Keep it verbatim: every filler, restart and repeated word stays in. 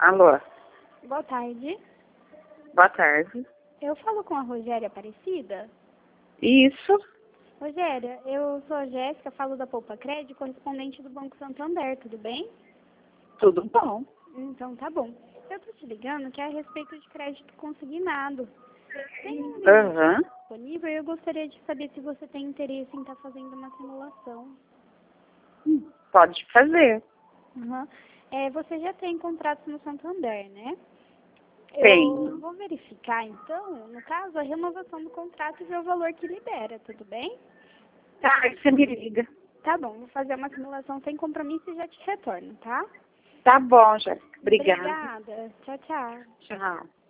Alô, Boa tarde. boa tarde. Eu falo com a Rogéria Aparecida. Isso, Rogéria, eu sou a Jéssica, falo da Poupa Crédito, correspondente do Banco Santander, tudo bem? tudo bom. Então tá bom. Eu tô te ligando que é a respeito de crédito consignado. Tem um minuto Aham. disponível e eu gostaria de saber se você tem interesse em estar fazendo uma simulação. Pode fazer. Uhum. É, você já tem contratos no Santander, né? Eu Tenho. vou verificar, então, no caso, a renovação do contrato e ver o valor que libera, tudo bem? Tá, aí você me liga. Tá bom, vou fazer uma simulação sem compromisso e já te retorno, tá? Tá bom, Jéssica. Obrigada. Obrigada. Tchau, tchau. Tchau.